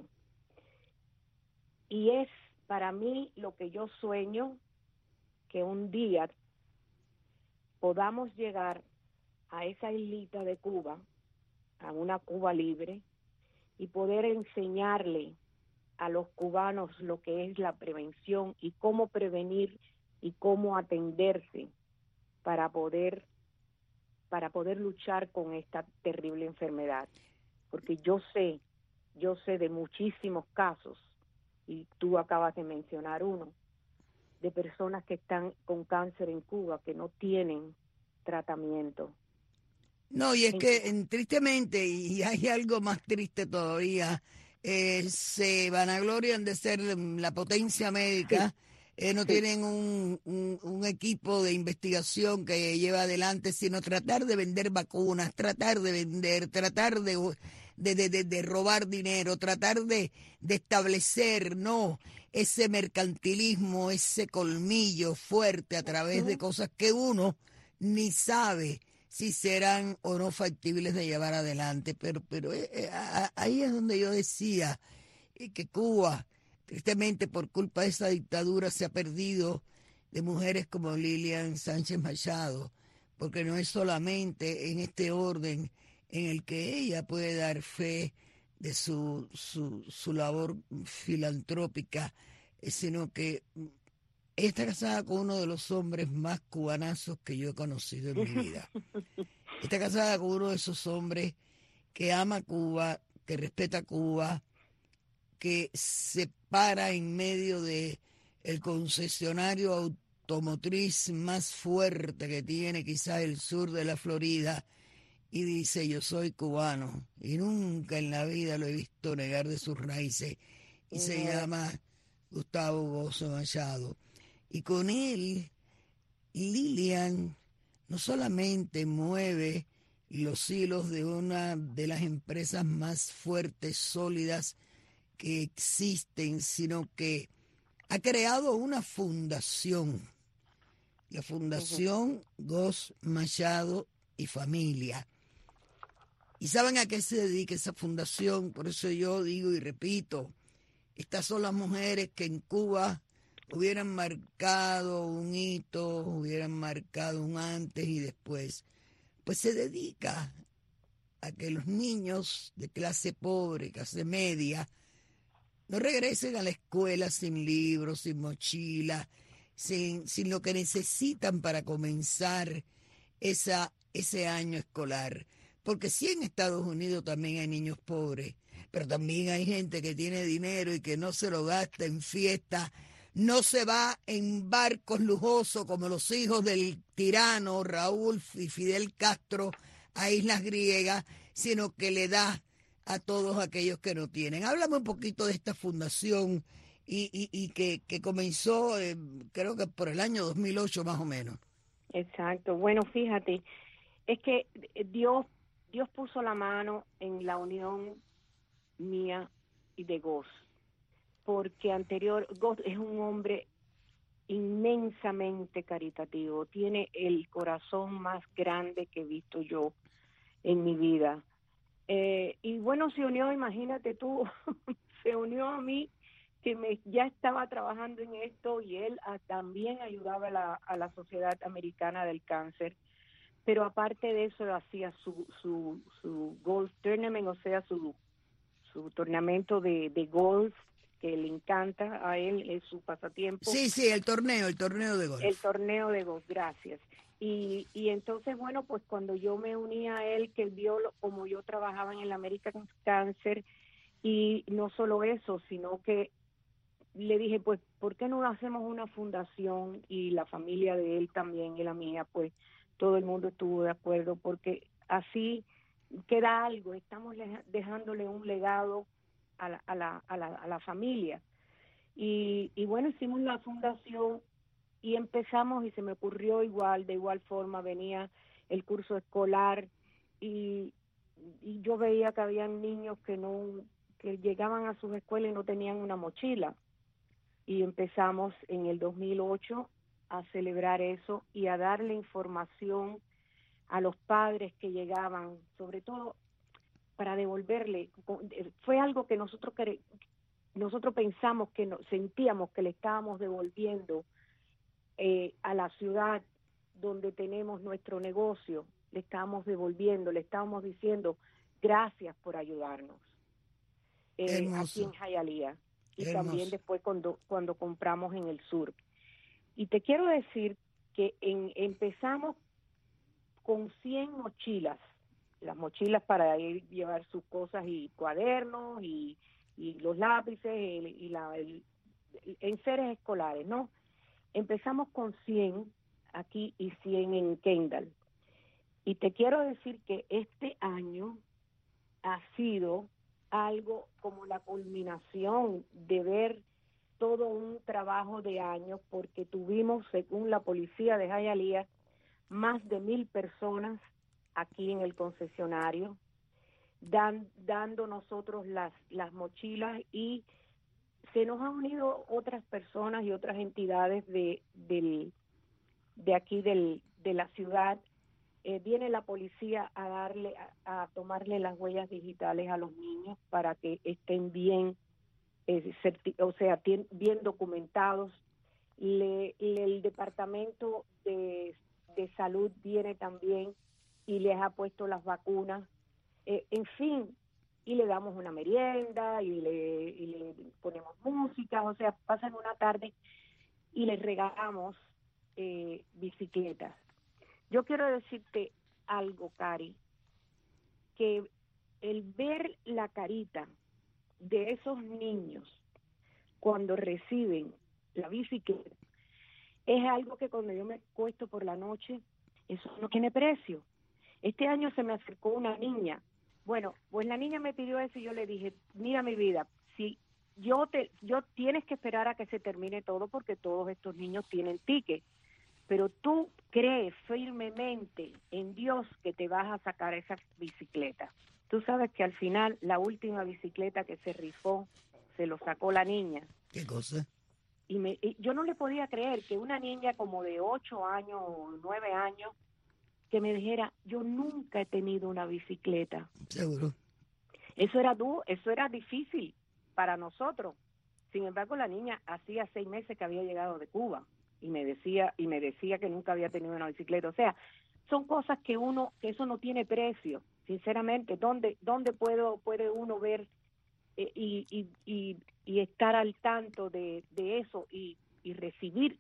Speaker 7: Y es para mí lo que yo sueño, que un día podamos llegar a esa islita de Cuba, a una Cuba libre, y poder enseñarle a los cubanos lo que es la prevención y cómo prevenir y cómo atenderse para poder luchar con esta terrible enfermedad. Porque yo sé de muchísimos casos, y tú acabas de mencionar uno, de personas que están con cáncer en Cuba que no tienen tratamiento.
Speaker 1: No, y es que tristemente, y hay algo más triste todavía, se vanaglorian de ser la potencia médica, no tienen un equipo de investigación que lleva adelante, sino tratar de vender vacunas, tratar de de robar dinero, tratar de establecer, no, ese mercantilismo, ese colmillo fuerte a través de cosas que uno ni sabe si serán o no factibles de llevar adelante. Pero ahí es donde yo decía que Cuba, tristemente por culpa de esa dictadura, se ha perdido de mujeres como Lilian Sánchez Machado, porque no es solamente en este orden en el que ella puede dar fe de su labor filantrópica, sino que ella está casada con uno de los hombres más cubanazos que yo he conocido en mi vida. Está casada con uno de esos hombres que ama Cuba, que respeta Cuba, que se para en medio de el concesionario automotriz más fuerte que tiene quizás el sur de la Florida, y dice: yo soy cubano, y nunca en la vida lo he visto negar de sus raíces, y se llama Gustavo Gozo Machado. Y con él, Lilian no solamente mueve los hilos de una de las empresas más fuertes, sólidas que existen, sino que ha creado una fundación, la Fundación Goz Machado y Familia. ¿Y saben a qué se dedica esa fundación? Por eso yo digo y repito, estas son las mujeres que en Cuba hubieran marcado un hito, hubieran marcado un antes y después. Pues se dedica a que los niños de clase pobre, clase media, no regresen a la escuela sin libros, sin mochila, sin lo que necesitan para comenzar ese año escolar. Porque sí, en Estados Unidos también hay niños pobres, pero también hay gente que tiene dinero y que no se lo gasta en fiesta, no se va en barcos lujosos como los hijos del tirano Raúl y Fidel Castro a islas griegas, sino que le da a todos aquellos que no tienen. Háblame un poquito de esta fundación y que comenzó, creo que por el año 2008 más o menos.
Speaker 7: Exacto. Bueno, fíjate, es que Dios puso la mano en la unión mía y de Goz, porque Goz es un hombre inmensamente caritativo, tiene el corazón más grande que he visto yo en mi vida. Y bueno, se unió, imagínate tú, se unió a mí, que ya estaba trabajando en esto, y él también ayudaba a la Sociedad Americana del Cáncer, pero aparte de eso hacía su golf tournament, o sea, su torneo de golf, que le encanta a él, es su pasatiempo.
Speaker 1: Sí, el torneo de golf.
Speaker 7: El torneo de golf, gracias. Y entonces, bueno, pues cuando yo me uní a él, que él vio como yo trabajaba en el American Cancer, y no solo eso, sino que le dije, pues, ¿por qué no hacemos una fundación? Y la familia de él también y la mía, pues, todo el mundo estuvo de acuerdo, porque así queda algo, estamos dejándole un legado a la familia. Y bueno, hicimos la fundación y empezamos, y se me ocurrió de igual forma, venía el curso escolar, y yo veía que habían niños que llegaban a sus escuelas y no tenían una mochila, y empezamos en el 2008 a celebrar eso y a darle información a los padres que llegaban, sobre todo para devolverle. Fue algo que nosotros pensamos, sentíamos que le estábamos devolviendo a la ciudad donde tenemos nuestro negocio, le estábamos devolviendo, le estábamos diciendo gracias por ayudarnos aquí en Hialeah, y también después cuando compramos en el sur. Y te quiero decir que empezamos con 100 mochilas, las mochilas para ir llevar sus cosas y cuadernos y los lápices y enseres escolares, ¿no? Empezamos con 100 aquí y 100 en Kendall. Y te quiero decir que este año ha sido algo como la culminación de ver todo un trabajo de años, porque tuvimos, según la policía de Hialeah, más de 1,000 personas aquí en el concesionario. dando nosotros las mochilas, y se nos han unido otras personas y otras entidades de aquí de la ciudad. Viene la policía a tomarle las huellas digitales a los niños para que estén bien, bien documentados. El departamento de salud viene también y les ha puesto las vacunas, en fin, y le damos una merienda y le ponemos música, o sea, pasan una tarde y les regalamos bicicletas. Yo quiero decirte algo, Cari, que el ver la carita de esos niños cuando reciben la bicicleta es algo que cuando yo me acuesto por la noche, eso no tiene precio. Este año se me acercó una niña. Bueno, pues la niña me pidió eso y yo le dije, mira mi vida, si yo tienes que esperar a que se termine todo porque todos estos niños tienen ticket, pero tú crees firmemente en Dios que te vas a sacar esa bicicleta. Tú sabes que al final la última bicicleta que se rifó se lo sacó la niña.
Speaker 1: ¿Qué cosa?
Speaker 7: Y yo no le podía creer que una niña como de 8 años o 9 años que me dijera, yo nunca he tenido una bicicleta.
Speaker 1: Seguro.
Speaker 7: Eso era difícil para nosotros. Sin embargo, la niña hacía 6 meses que había llegado de Cuba y me decía que nunca había tenido una bicicleta. O sea, son cosas que eso no tiene precio, sinceramente. ¿Dónde puede uno ver y estar al tanto de eso y recibir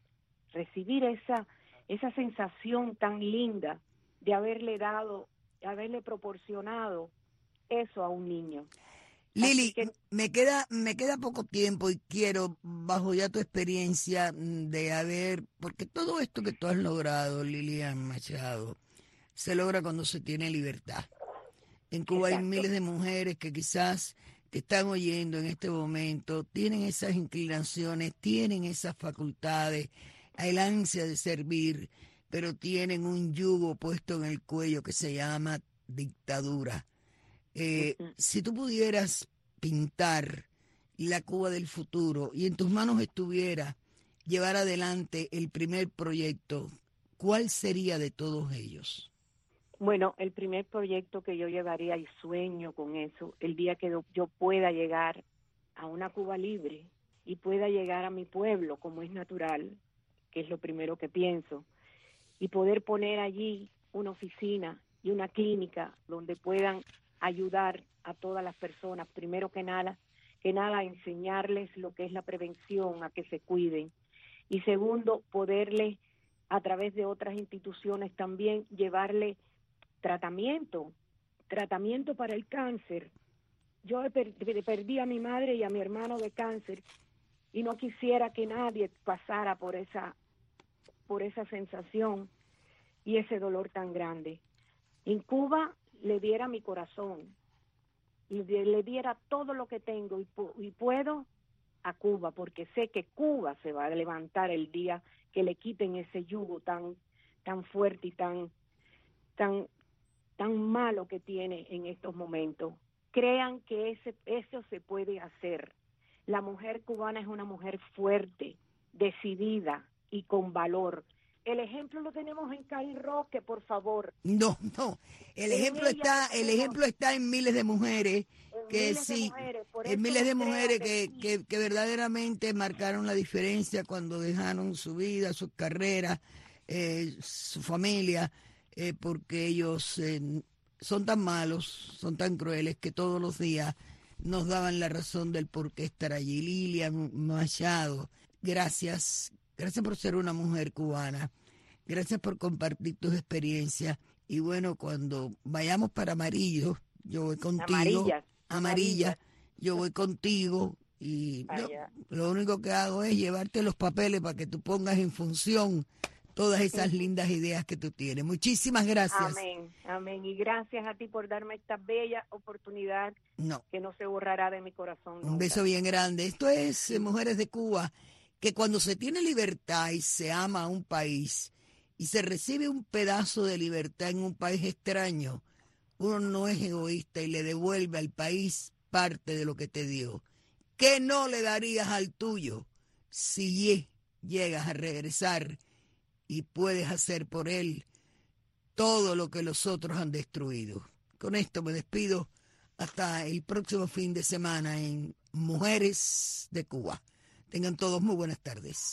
Speaker 7: esa sensación tan linda de haberle proporcionado eso a un niño?
Speaker 1: Lili, me queda poco tiempo y quiero, bajo ya tu experiencia, porque todo esto que tú has logrado, Lilian Machado, se logra cuando se tiene libertad. En Cuba hay miles de mujeres que quizás te están oyendo en este momento, tienen esas inclinaciones, tienen esas facultades, el ansia de servir, pero tienen un yugo puesto en el cuello que se llama dictadura. Si tú pudieras pintar la Cuba del futuro y en tus manos estuviera llevar adelante el primer proyecto, ¿cuál sería de todos ellos?
Speaker 7: Bueno, el primer proyecto que yo llevaría, y sueño con eso, el día que yo pueda llegar a una Cuba libre y pueda llegar a mi pueblo como es natural, que es lo primero que pienso, y poder poner allí una oficina y una clínica donde puedan ayudar a todas las personas, primero que nada enseñarles lo que es la prevención, a que se cuiden, y segundo, poderles a través de otras instituciones también llevarle tratamiento para el cáncer. Yo perdí a mi madre y a mi hermano de cáncer y no quisiera que nadie pasara por esa sensación y ese dolor tan grande. En Cuba le diera mi corazón, le diera todo lo que tengo y puedo a Cuba, porque sé que Cuba se va a levantar el día que le quiten ese yugo tan fuerte y tan malo que tiene en estos momentos. Crean que eso se puede hacer. La mujer cubana es una mujer fuerte, decidida y con valor. El ejemplo lo tenemos en Cari Roque, por favor.
Speaker 1: No. El ejemplo está en miles de mujeres que verdaderamente marcaron la diferencia cuando dejaron su vida, sus carreras, su familia, porque ellos son tan malos, son tan crueles que todos los días nos daban la razón del por qué estar allí. Lilian Machado, gracias por ser una mujer cubana. Gracias por compartir tus experiencias. Y bueno, cuando vayamos para Amarillo, yo voy contigo. Amarilla. Yo voy contigo. Y lo único que hago es llevarte los papeles para que tú pongas en función todas esas lindas ideas que tú tienes. Muchísimas gracias.
Speaker 7: Amén. Y gracias a ti por darme esta bella oportunidad que no se borrará de mi corazón nunca.
Speaker 1: Un beso bien grande. Esto es Mujeres de Cuba, que cuando se tiene libertad y se ama a un país y se recibe un pedazo de libertad en un país extraño, uno no es egoísta y le devuelve al país parte de lo que te dio. ¿Qué no le darías al tuyo si llegas a regresar y puedes hacer por él todo lo que los otros han destruido? Con esto me despido hasta el próximo fin de semana en Mujeres de Cuba. Tengan todos muy buenas tardes.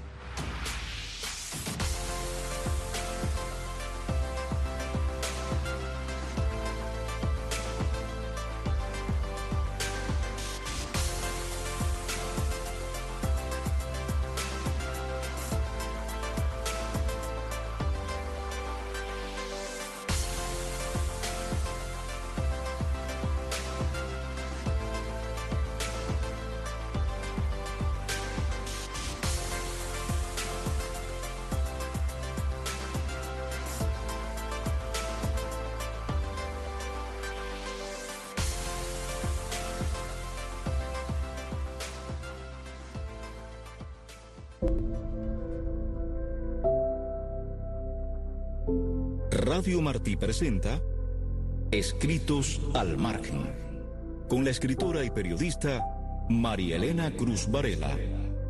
Speaker 3: Radio Martí presenta Escritos al Margen, con la escritora y periodista María Elena Cruz Varela.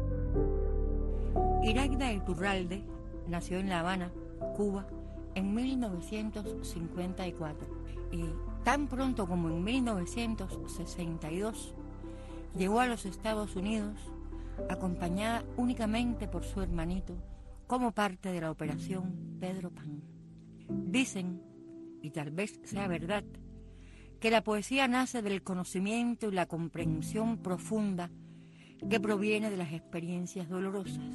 Speaker 8: Iraida Iturralde nació en La Habana, Cuba, en 1954 y tan pronto como en 1962 llegó a los Estados Unidos acompañada únicamente por su hermanito como parte de la Operación Pedro Pan. Dicen, y tal vez sea verdad, que la poesía nace del conocimiento y la comprensión profunda que proviene de las experiencias dolorosas.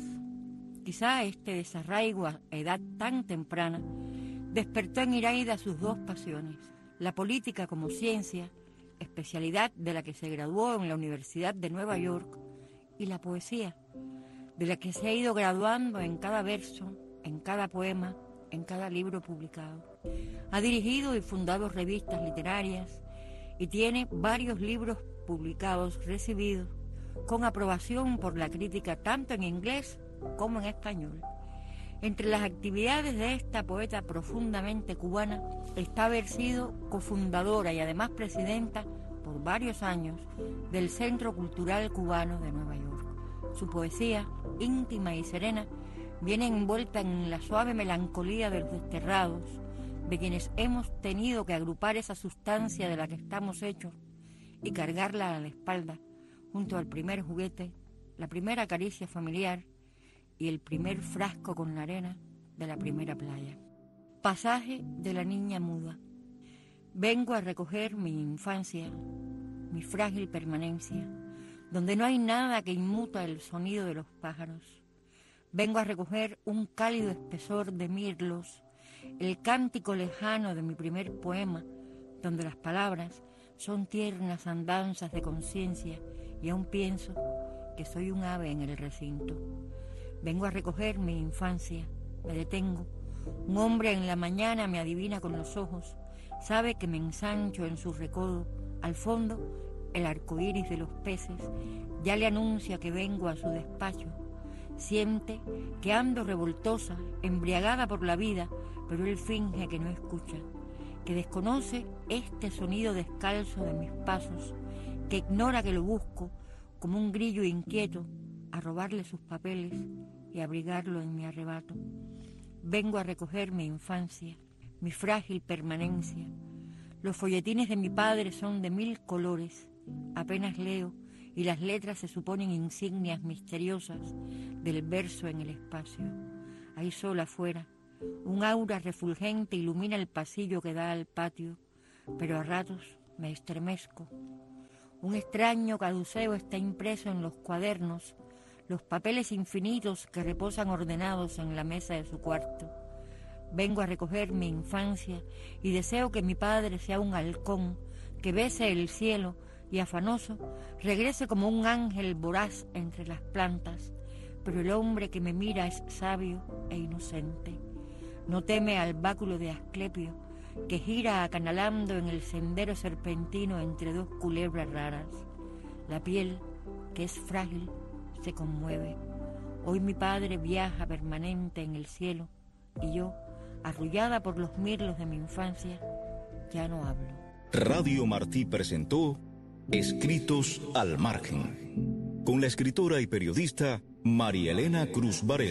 Speaker 8: Quizá este desarraigo a edad tan temprana despertó en Iraida sus dos pasiones: la política como ciencia, especialidad de la que se graduó en la Universidad de Nueva York, y la poesía, de la que se ha ido graduando en cada verso, en cada poema, en cada libro publicado. Ha dirigido y fundado revistas literarias y tiene varios libros publicados recibidos con aprobación por la crítica tanto en inglés como en español. Entre las actividades de esta poeta profundamente cubana está haber sido cofundadora y además presidenta por varios años del Centro Cultural Cubano de Nueva York. Su poesía, íntima y serena, viene envuelta en la suave melancolía de los desterrados, de quienes hemos tenido que agrupar esa sustancia de la que estamos hechos y cargarla a la espalda, junto al primer juguete, la primera caricia familiar y el primer frasco con la arena de la primera playa. Pasaje de la niña muda. Vengo a recoger mi infancia, mi frágil permanencia, donde no hay nada que inmuta el sonido de los pájaros. Vengo a recoger un cálido espesor de mirlos, el cántico lejano de mi primer poema, donde las palabras son tiernas andanzas de conciencia y aún pienso que soy un ave en el recinto. Vengo a recoger mi infancia, me detengo. Un hombre en la mañana me adivina con los ojos, sabe que me ensancho en su recodo. Al fondo, el arco iris de los peces ya le anuncia que vengo a su despacho. Siente que ando revoltosa, embriagada por la vida, pero él finge que no escucha, que desconoce este sonido descalzo de mis pasos, que ignora que lo busco como un grillo inquieto a robarle sus papeles y abrigarlo en mi arrebato. Vengo a recoger mi infancia, mi frágil permanencia. Los folletines de mi padre son de 1000 colores, apenas leo y las letras se suponen insignias misteriosas del verso en el espacio. Hay sol afuera, un aura refulgente ilumina el pasillo que da al patio, pero a ratos me estremezco. Un extraño caduceo está impreso en los cuadernos, los papeles infinitos que reposan ordenados en la mesa de su cuarto. Vengo a recoger mi infancia y deseo que mi padre sea un halcón, que bese el cielo y afanoso regrese como un ángel voraz entre las plantas, pero el hombre que me mira es sabio e inocente. No teme al báculo de Asclepio, que gira acanalando en el sendero serpentino entre dos culebras raras. La piel, que es frágil, se conmueve. Hoy mi padre viaja permanente en el cielo y yo, arrullada por los mirlos de mi infancia, ya no hablo.
Speaker 3: Radio Martí presentó Escritos al Margen, con la escritora y periodista María Elena Cruz Varela.